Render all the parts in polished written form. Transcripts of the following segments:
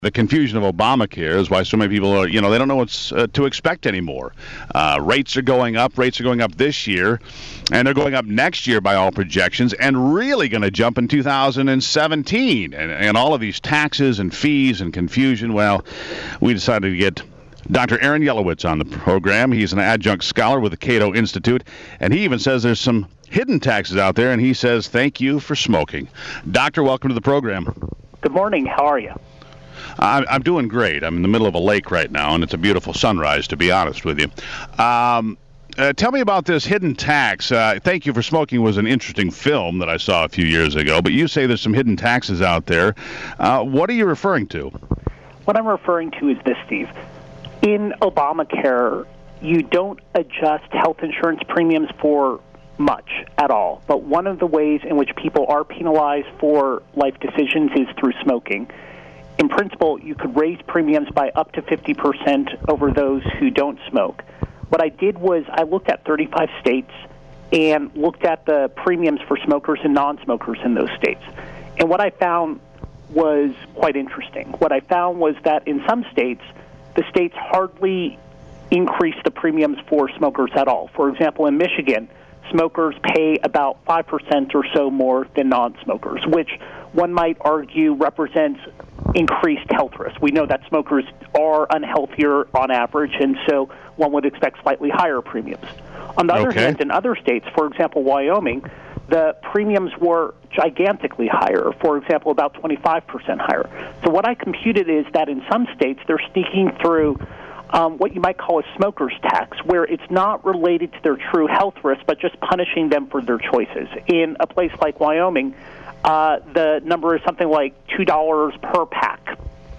The confusion of Obamacare is why so many people are, they don't know what's to expect anymore. Rates are going up. Rates are going up this year, and they're going up next year by all projections, and really going to jump in 2017. And all of these taxes and fees and confusion, well, we decided to get Dr. Aaron Yelowitz on the program. He's an adjunct scholar with the Cato Institute, and he even says there's some hidden taxes out there, and he says, thank you for smoking. Doctor, welcome to the program. Good morning. How are you? I'm doing great. I'm in the middle of a lake right now, and it's a beautiful sunrise, to be honest with you. Tell me about this hidden tax. Thank You for Smoking was an interesting film that I saw a few years ago, but you say there's some hidden taxes out there. What are you referring to? What I'm referring to is this, Steve. In Obamacare, you don't adjust health insurance premiums for much at all, but one of the ways in which people are penalized for life decisions is through smoking. In principle, you could raise premiums by up to 50% over those who don't smoke. What I did was I looked at 35 states and looked at the premiums for smokers and non-smokers in those states. And what I found was quite interesting. What I found was that in some states, the states hardly increase the premiums for smokers at all. For example, in Michigan, smokers pay about 5% or so more than non-smokers, which one might argue represents increased health risk. We know that smokers are unhealthier on average, and so one would expect slightly higher premiums. On the other hand, in other states, for example, Wyoming, the premiums were gigantically higher, for example, about 25% higher. So what I computed is that in some states, they're sneaking through what you might call a smoker's tax, where it's not related to their true health risk, but just punishing them for their choices. In a place like Wyoming, the number is something like $2 per pack.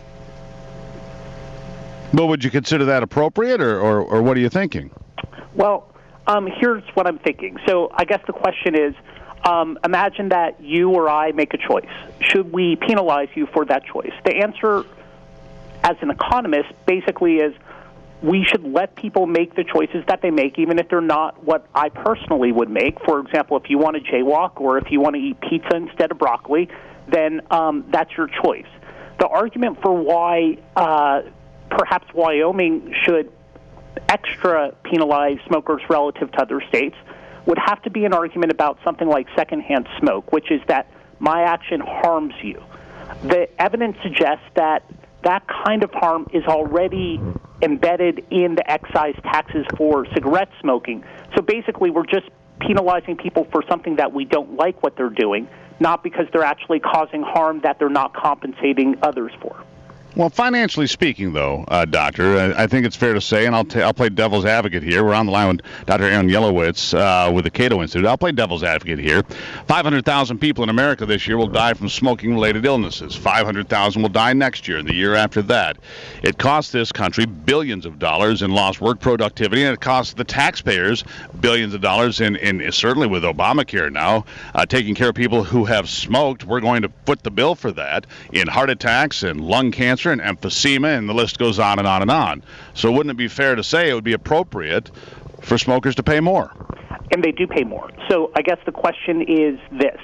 Well, would you consider that appropriate, or what are you thinking? Well, here's what I'm thinking. So I guess the question is, imagine that you or I make a choice. Should we penalize you for that choice? The answer, as an economist, basically is we should let people make the choices that they make, even if they're not what I personally would make. For example, if you want to jaywalk or if you want to eat pizza instead of broccoli, then that's your choice. The argument for why perhaps Wyoming should extra penalize smokers relative to other states would have to be an argument about something like secondhand smoke, which is that my action harms you. The evidence suggests that that kind of harm is already embedded in the excise taxes for cigarette smoking. So basically, we're just penalizing people for something that we don't like what they're doing, not because they're actually causing harm that they're not compensating others for. Well, financially speaking, though, Doctor, I think it's fair to say, and I'll play devil's advocate here. We're on the line with Dr. Aaron Yelowitz with the Cato Institute. I'll play devil's advocate here. 500,000 people in America this year will die from smoking-related illnesses. 500,000 will die next year and the year after that. It costs this country billions of dollars in lost work productivity, and it costs the taxpayers billions of dollars in certainly with Obamacare now, taking care of people who have smoked. We're going to foot the bill for that in heart attacks and lung cancer and emphysema, and the list goes on and on and on. So wouldn't it be fair to say it would be appropriate for smokers to pay more? And they do pay more. So I guess the question is this.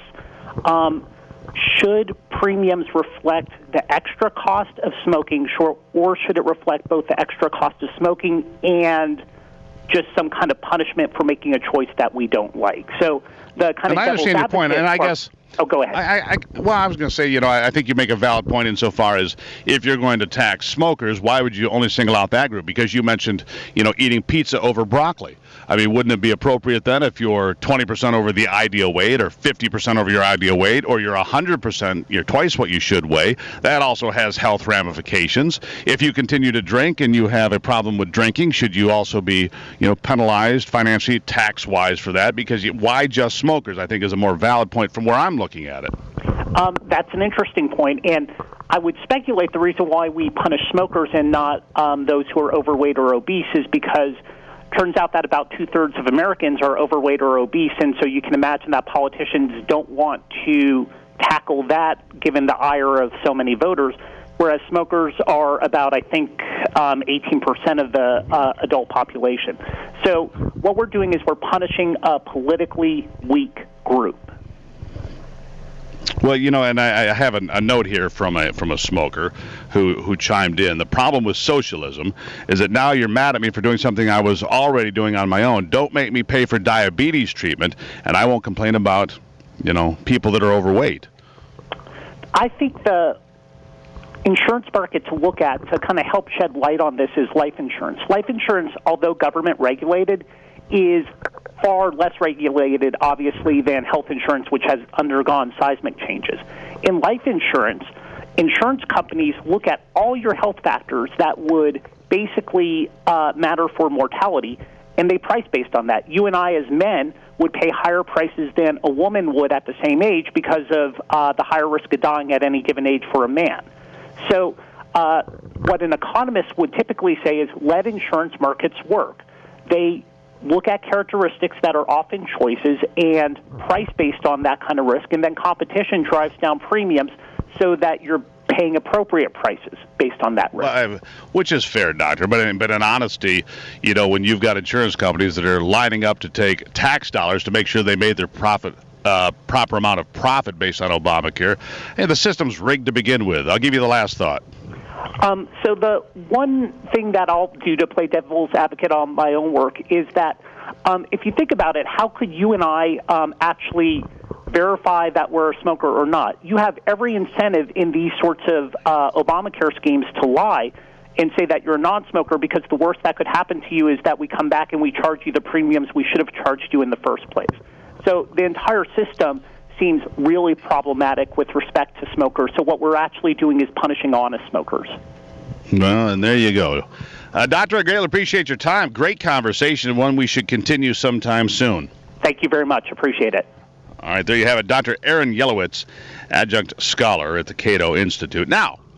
Should premiums reflect the extra cost of smoking, or should it reflect both the extra cost of smoking and just some kind of punishment for making a choice that we don't like? So the kind and of I understand your point, and I guess... Oh, go ahead. I was going to say, I think you make a valid point insofar as if you're going to tax smokers, why would you only single out that group? Because you mentioned, eating pizza over broccoli. I mean, wouldn't it be appropriate then if you're 20% over the ideal weight or 50% over your ideal weight or you're 100%, you're twice what you should weigh? That also has health ramifications. If you continue to drink and you have a problem with drinking, should you also be, penalized financially, tax-wise for that? Because why just smokers, I think, is a more valid point from where I'm looking at it. That's an interesting point, and I would speculate the reason why we punish smokers and not those who are overweight or obese is because it turns out that about two-thirds of Americans are overweight or obese, and so you can imagine that politicians don't want to tackle that given the ire of so many voters, whereas smokers are about, I think, 18% of the adult population. So what we're doing is we're punishing a politically weak group. Well, and I have a note here from a smoker who chimed in. The problem with socialism is that now you're mad at me for doing something I was already doing on my own. Don't make me pay for diabetes treatment, and I won't complain about, people that are overweight. I think the insurance market to look at to kind of help shed light on this is life insurance. Life insurance, although government regulated, is far less regulated, obviously, than health insurance, which has undergone seismic changes. In life insurance, insurance companies look at all your health factors that would basically matter for mortality, and they price based on that. You and I, as men, would pay higher prices than a woman would at the same age because of the higher risk of dying at any given age for a man. So what an economist would typically say is let insurance markets work. They look at characteristics that are often choices and price based on that kind of risk, and then competition drives down premiums so that you're paying appropriate prices based on that risk. Well, which is fair, Doctor. But in honesty, when you've got insurance companies that are lining up to take tax dollars to make sure they made their proper amount of profit based on Obamacare, the system's rigged to begin with. I'll give you the last thought. So the one thing that I'll do to play devil's advocate on my own work is that if you think about it, how could you and I actually verify that we're a smoker or not? You have every incentive in these sorts of Obamacare schemes to lie and say that you're a non-smoker, because the worst that could happen to you is that we come back and we charge you the premiums we should have charged you in the first place. So the entire system seems really problematic with respect to smokers. So what we're actually doing is punishing honest smokers. Well, and there you go. Dr. I greatly appreciate your time. Great conversation, one we should continue sometime soon. Thank you very much. Appreciate it. All right, there you have it. Dr. Aaron Yelowitz, adjunct scholar at the Cato Institute. Now,